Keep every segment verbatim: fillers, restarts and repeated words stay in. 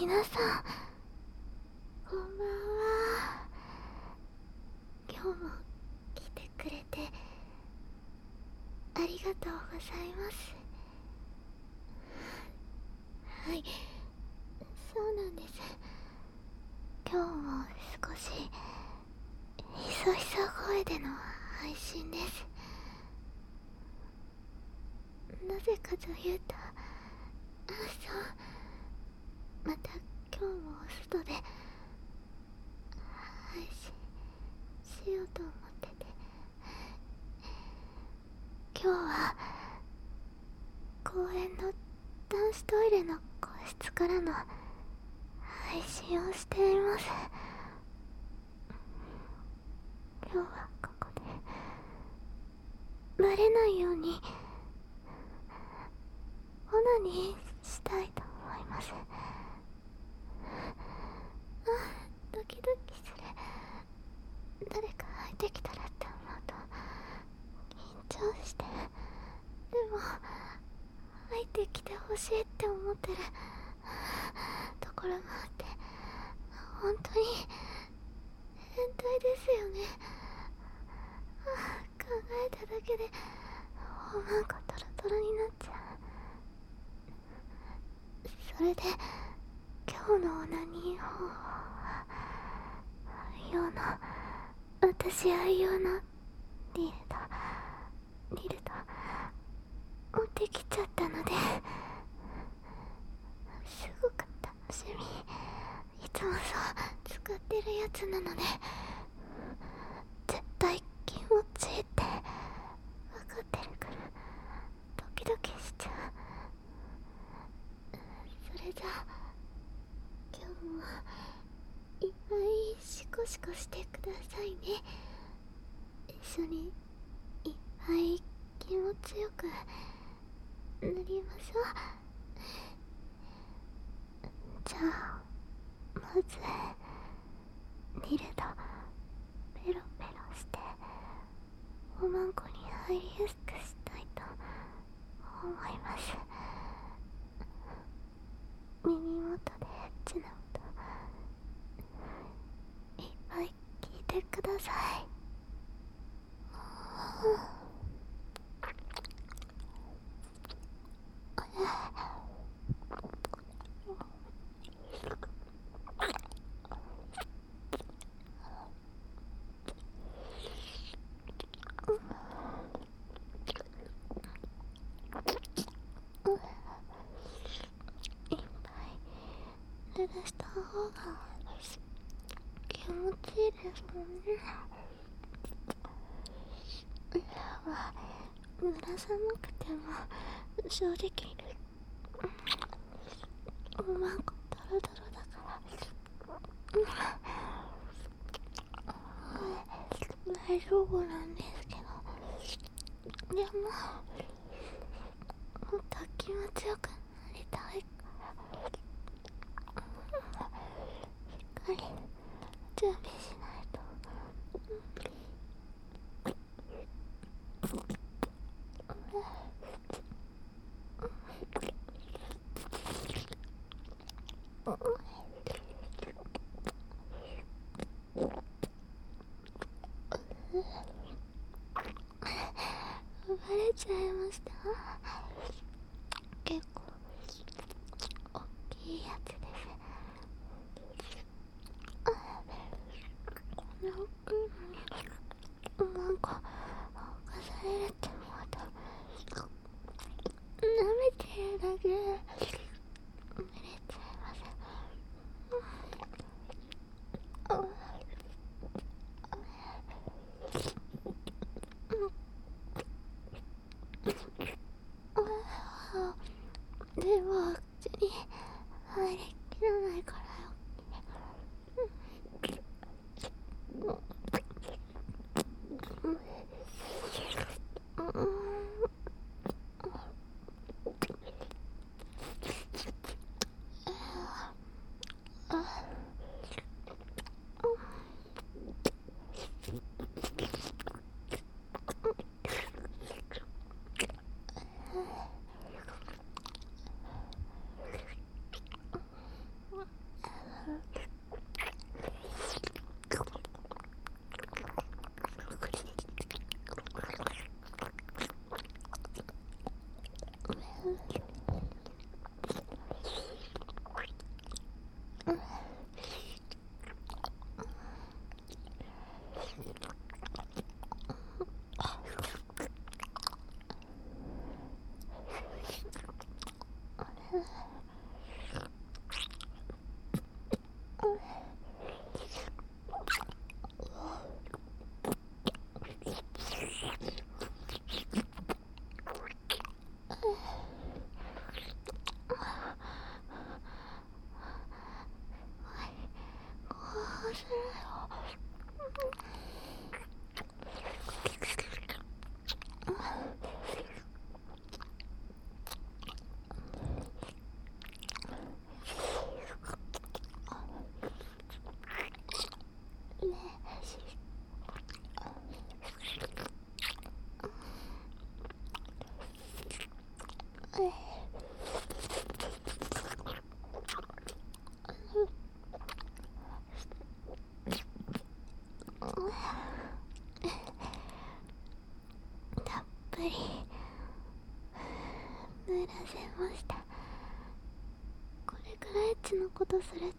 皆さん、こんばんは。今日も来てくれてありがとうございます。はい、そうなんです。今日も少しひそひそ声での配信です。なぜかというと、あ、そう、また今日も外で配信しようと思ってて、今日は公園の男子トイレの個室からの配信をしています。今日はここでバレないようにオナニーしたいと思います。あ、ドキドキする。誰か入ってきたらって思うと緊張して、でも入ってきてほしいって思ってるところもあって、本当に変態ですよね。考えただけでおまんこトロトロになっちゃう。それで今日のオナニー方法は愛用の私愛用のリルとリルと持ってきちゃったので、すごく楽しみ。いつもそう使ってるやつなので絶対気持ちいいって分かってるからドキドキしちゃう。それじゃあ今日もいっぱいシコシコしてくださいね。一緒にいっぱい気持ちよくなりましょう。じゃあまずリルとペロペロしておまんこに入りやすくしたいと思います。耳元でエッチな音いっぱい聞いてください。濡らした方が気持ちいいですもんね。まあ濡らさなくても正直おまんこドロドロだから大丈夫なんですけど、でももっと気持ちよくなりたいからしっかり準備しないと。バレちゃいました。結構大きいやつです。こんな大きいのになんか犯されるって思うと舐めてるだけで濡れちゃいます。でも口に入りきらないからよ。 たっぷり濡らせました。これからエッチのことするって思う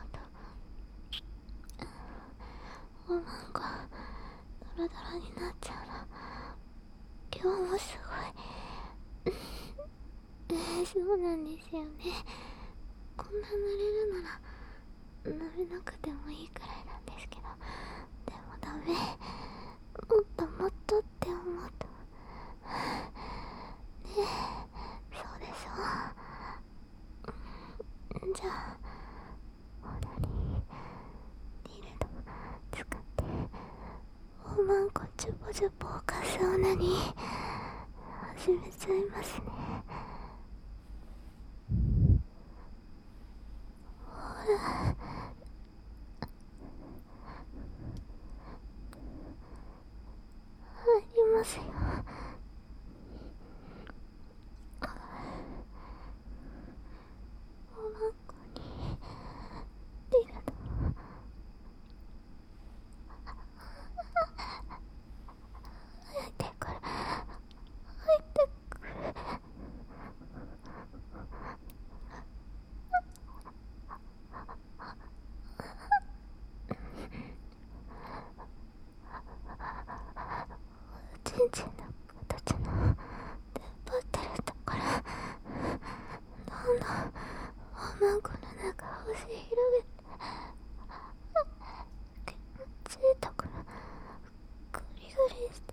とおまんこドロドロになっちゃうの。今日もすごいえー、そうなんですよね。こんな濡れるなら舐めなくてもいいくらいなんですけど、でもダメ、もっともっとって思うとねえ、そうでしょ。じゃあオナニーディルド使っておまんこちょぼちょぼをかすオナニー始めちゃいますね。ほら入りますよ。おまんこにディルド入ってくる入ってくる。ちんちんの形の出っ張ってるところ、どんどんおまんこの中を押し広げて、気持ちいいところグリグリして、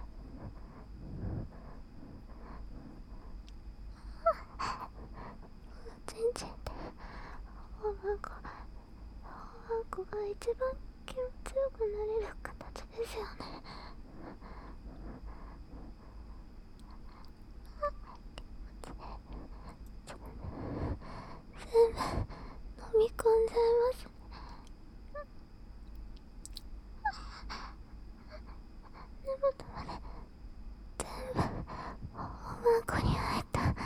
ちんちんっておまんこおまんこが一番気持ちよくなれる形ですよね。全部飲み込んじゃいますね。根元まで全部おまんこに入った。お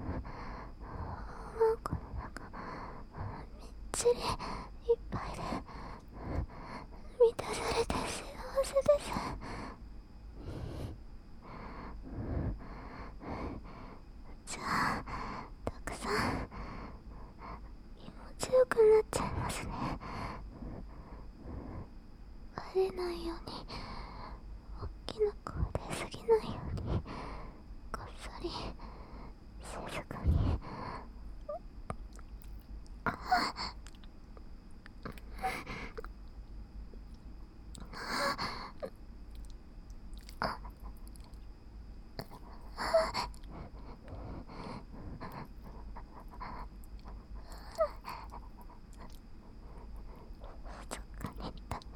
まんこの中みっちりいっぱいで満たされて幸せです。じゃあたくさん気持ちよくなっちゃいますね。バレないように大きな声で過ぎないようにこっそり静かに静かにだよ。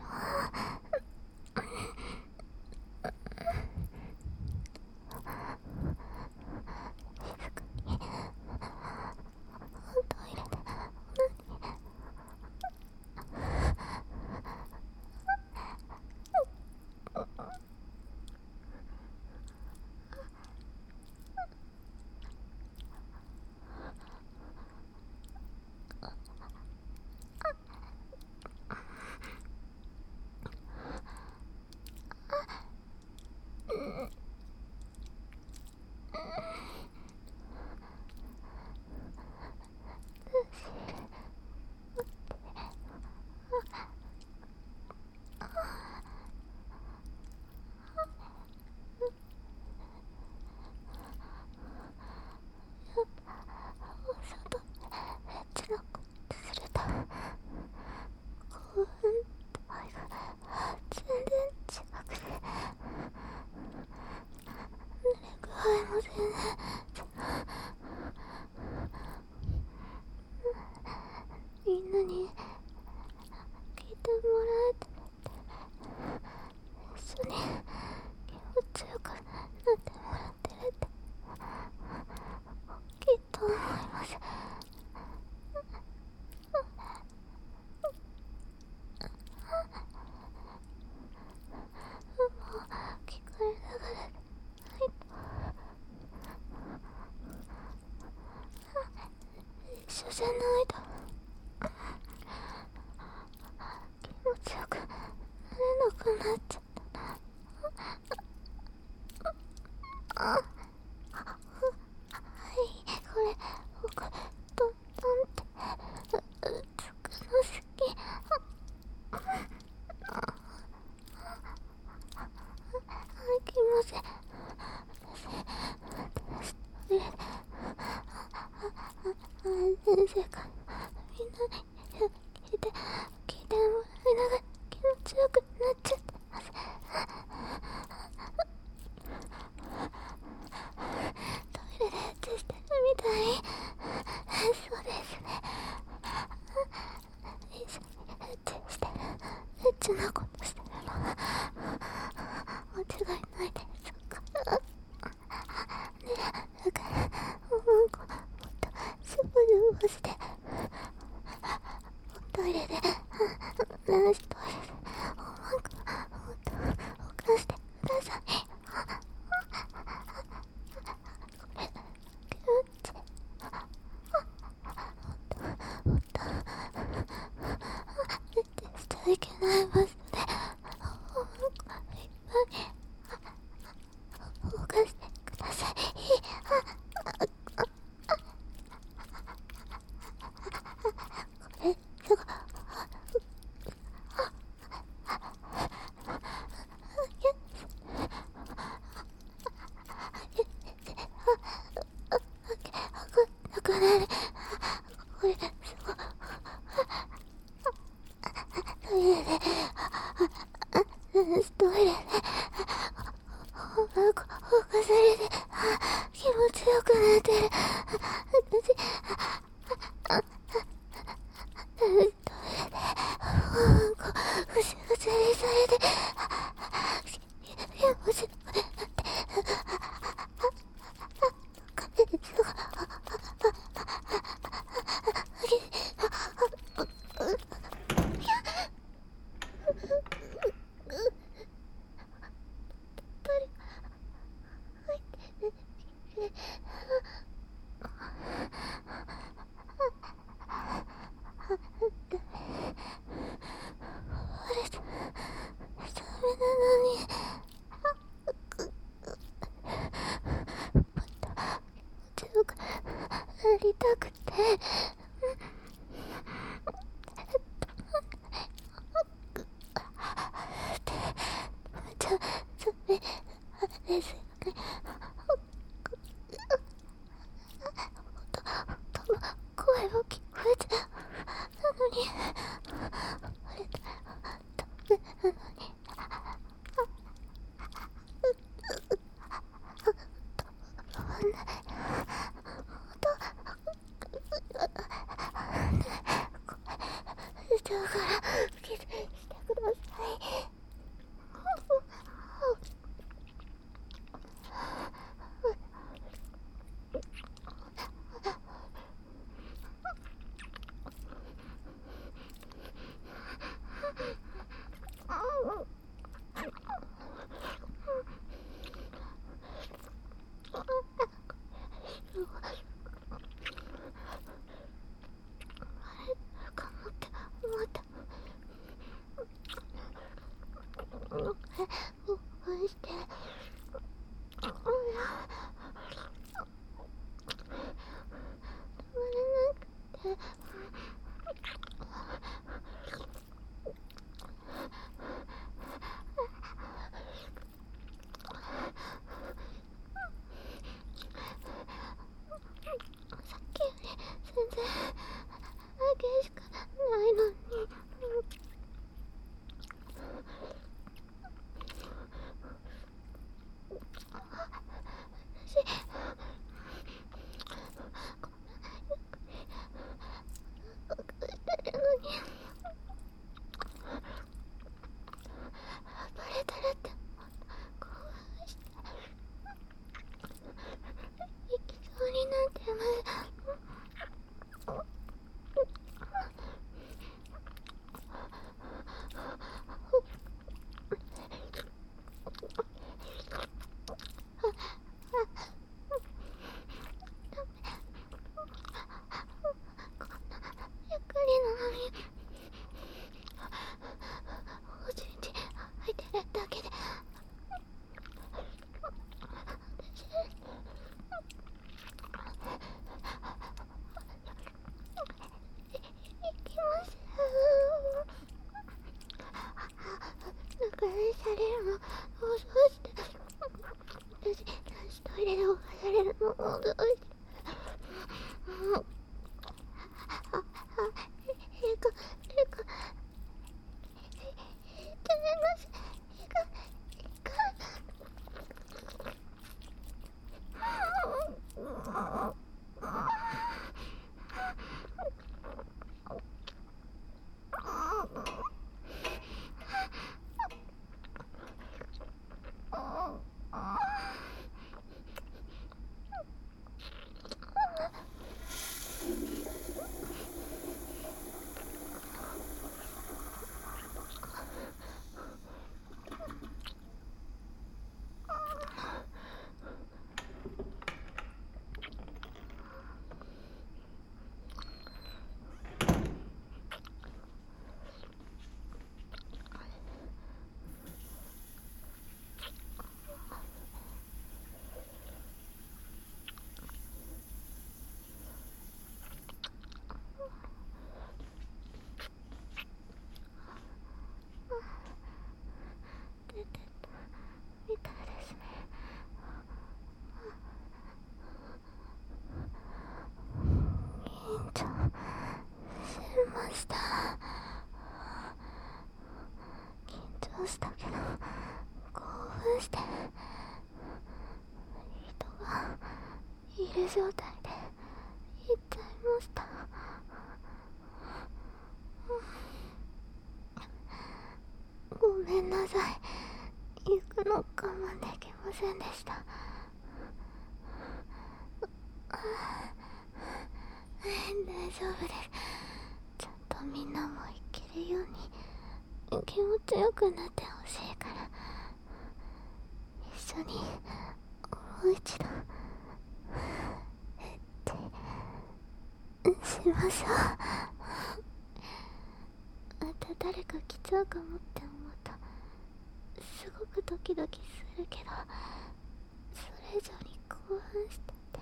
ゃないと気持ちよくなれなくなっちゃった。あ、はい、これ僕トントンってつくの好き。はいきません。先生からみんなに聞いて聞いてもらいながら気持ちよくなっちゃってます。トイレでエッチしてるみたい。そうですね。一緒にエッチしてる。エッチなことしてるのは間違いないですから。ね、だからもうこもっとスプーンをしてトイレで男子トイレでおまんこもっとほかしてください。これ気持ちもっともっとエッチしちゃいけない場所でおまんこいっぱいほかしてください。これすごいなくなる。これすごいトイレでトイレでほかされて気持ちよくなってる。私トイレでぐしぐしにされて気持ちよくなってすごいやりたくてちょ、それですよね。声も聞こえちゃう。なのにあれダメなのに止まんない。だから、キスしてください。 されるのもう少しで私私トイレで起こされるのもう少しもうああえかえかええとめますえかえか出てったみたいですね。院長すいました。緊張したけど興奮して人がいる状態で行っちゃいました。ごめんなさい。行くの我慢できませんでした。大丈夫です。ちゃんとみんなも行けるように気持ちよくなってほしいから一緒にもう一度ってしましょう。また誰か来ちゃうかもって思うとすごくドキドキするけどそれ以上に興奮してて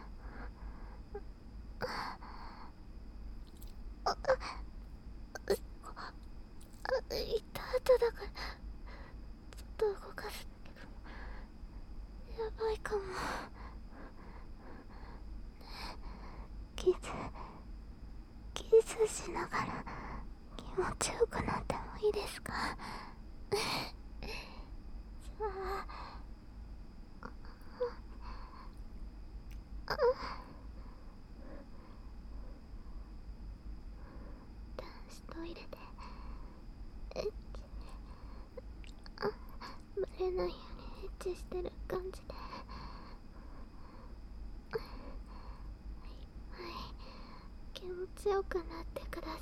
ああ行った後だからちょっと動かすんだけどやばいかも。キスキスしながら気持ちよくなってもいいですか？じゃあ男子トイレでエッチあバレないようにエッチしてる感じではいはい気持ちよくなってください。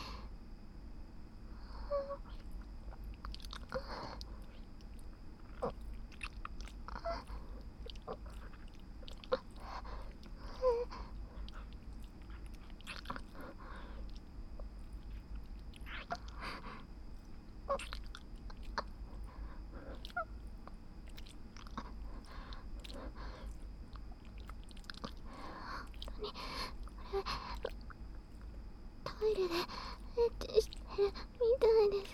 トイレでエッチしてるみたいです。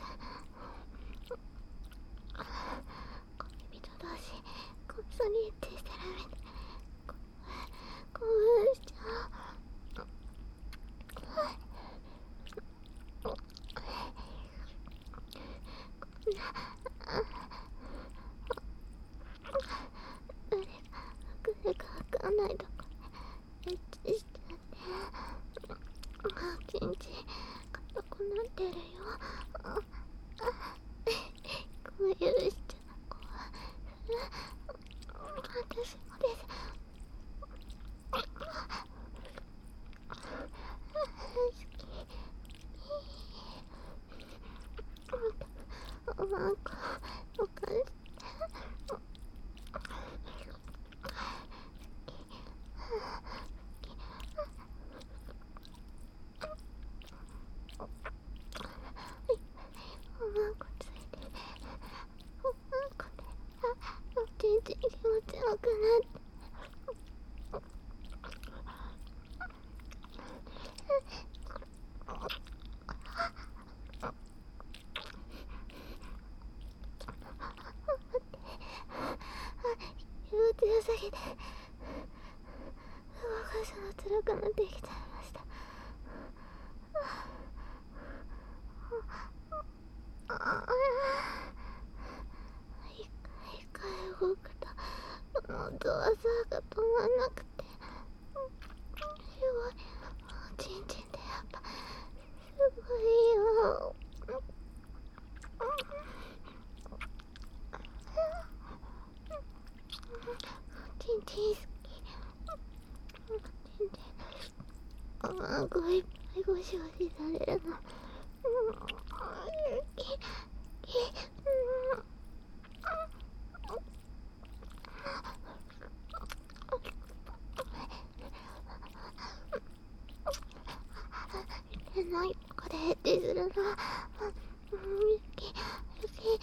恋人同士こっそりエッチしてるみたい。興奮しちゃう。誰かわかんないとこエッチしちゃってあちんち硬くなってるよ。あごめん許しちゃう。私もです。好きなんかおかしいマンコついてる。マンコでおちんちん気持ちよくなって強すぎて動かすの辛くなってきちゃいました。一回一回動くとこのドアサーが止まんなくて、すごいおちんちんでやっぱすごいよ。ちんちん好き。ちんちんあごいっぱいゴシゴシされるの。ききいけないとこでエッチするの。ゆきゆき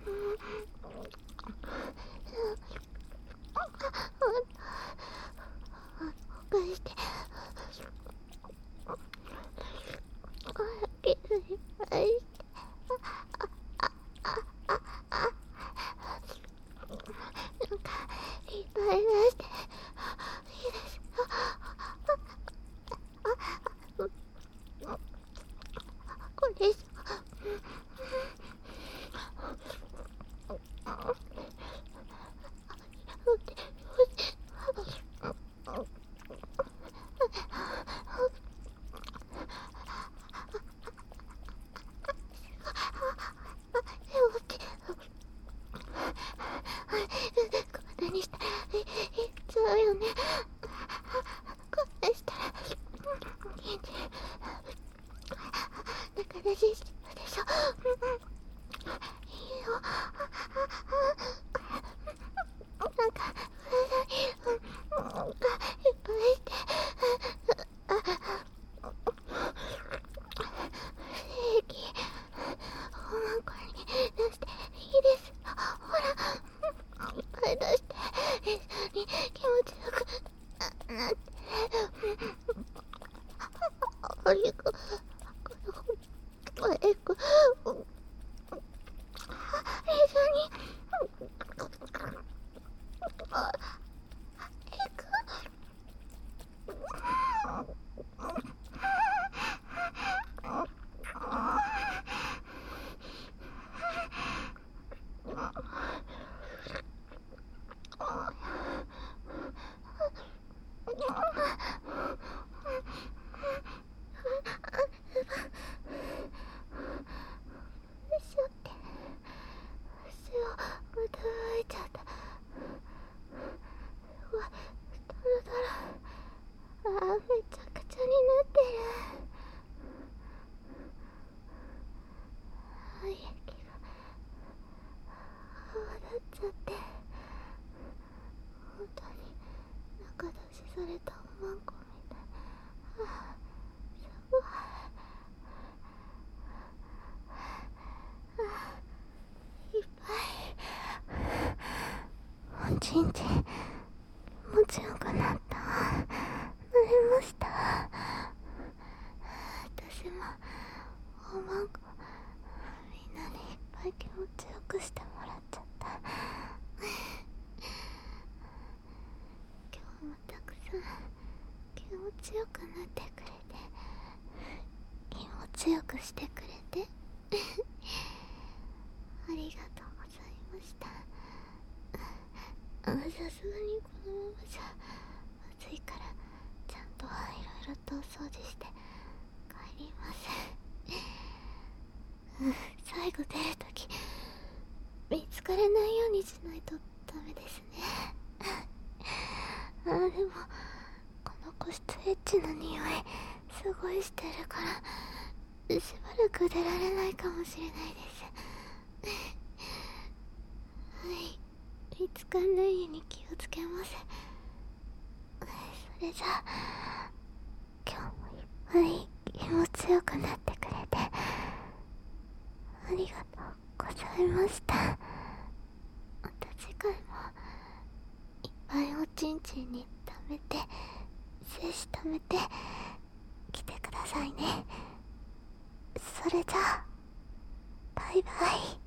ほかしてキスいっぱいしてなんかいっぱい出していいですか。これさ何したらいっちゃうよね。こんなしたら現地中出ししちゃうでしょ。いいよ。なんか体にいっぱいして正規ホーマンコに出していいです。ほらいっぱい出して一緒に気持ちよくなってありがとう。えこ一緒にあえくあーめちゃくちゃになってる。あ雪が泡立っちゃって本当に中出しされたおまんこみたい。あーすごい。あーいっぱいおちんちん気持ちよくなった。なりました。私もおまんこみんなにいっぱい気持ちよくしてもらっちゃった。今日もたくさん気持ちよくなってくれて気持ちよくしてくれてありがとうございました。あ、さすがにこのままじゃ暑いからちゃんといろいろとお掃除して帰ります。最後出るとき見つからないようにしないとダメですね。あ、でもこの個室エッチな匂いすごいしてるからしばらく出られないかもしれないです。はい、見つかんないように気をつけます。それじゃあ今日もいっぱい気持ちよくなってくれてありがとうございました。また次回もいっぱいおちんちんに溜めて精子溜めて来てくださいね。それじゃあバイバイ。